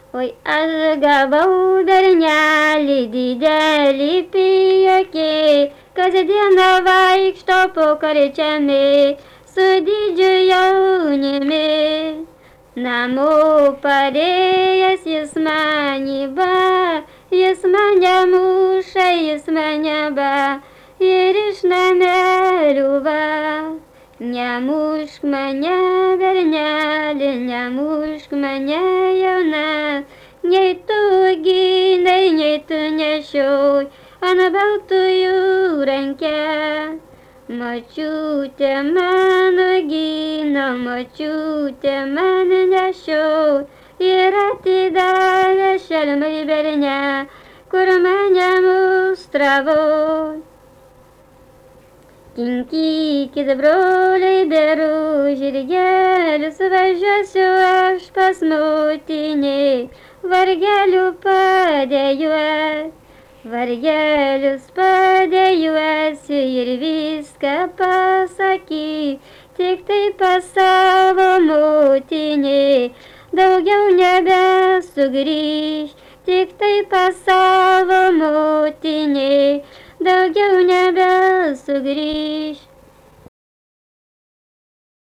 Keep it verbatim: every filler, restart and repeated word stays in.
Oi, aš gavau bernelį didelį pijokį, kasdieną vaikšto po karčiamį su didžiu jaunimi. Namo parėjęs jis mane ba, jis mane muša, jis mane ba ir iš namelių va. Nemušk mane, berneli, nemušk mane jauna, nei tu gynai, nei tu nešioj ant baltųjų ranke. Močiutė mano gino, močiutė man nešioj ir atidavė šelmai berne, kur mane mustravoj. Kinkykit, broliai, beru žirgelius, važiuosiu aš pas motinį, vargelių padėjuos, vargelius padėjuosiu ir viską pasakyk, tik tai pas savo motinį, daugiau nebesugrįš, tik tai pas savo motinį, daugiau nebesugrįš.